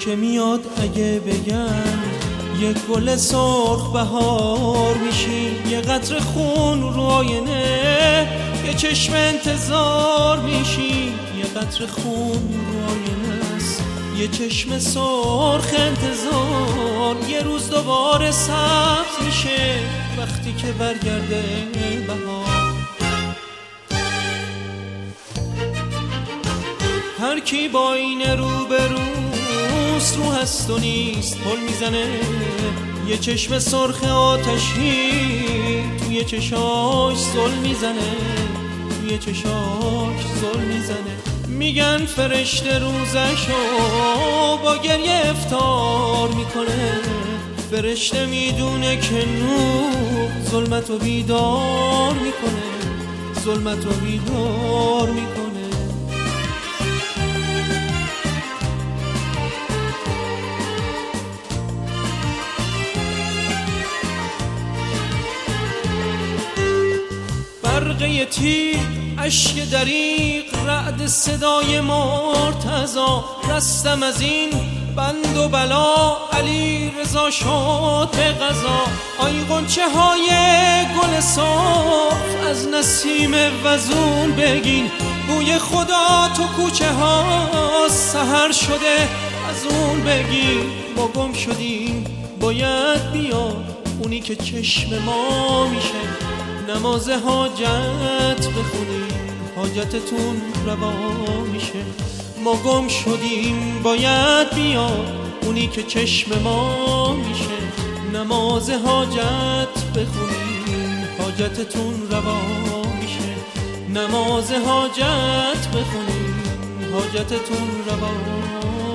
که میاد اگه بگم یک گل سرخ بهار میشی، یه قطره خون رو آینه، یه چشم انتظار میشی، یه قطره خون رو آینه است، یه چشم سرخ انتظار. یه روز دوباره سبز میشه وقتی که برگرده بهار. هر کی با این رو به روست رو هست و نیست پل میزنه، یه چشم سرخ آتشی توی چشاش زل میزنه، توی چشاش زل میزنه. میگن فرشته روزشو با گریه افطار میکنه، فرشته میدونه که نور ظلمتو بیدار میکنه، ظلمتو بیدار میکنه. برقه تیر، اشک دریق، رعد صدای مرتضا، رستم از این بند و بلا، علی رضا شد به قضا. آی غنچه های گل سرخ از نسیم وزون بگین، بوی خدا تو کوچه ها سحر شده از اون بگین. ما گم شدیم باید بیاد اونی که چشم ما میشه، نماز حاجت بخونیم حاجتتون روا میشه. ما گم شدیم باید بیاد اونی که چشم ما میشه، نماز حاجت بخونیم حاجتتون روا میشه، نماز حاجت بخونیم حاجتتون روا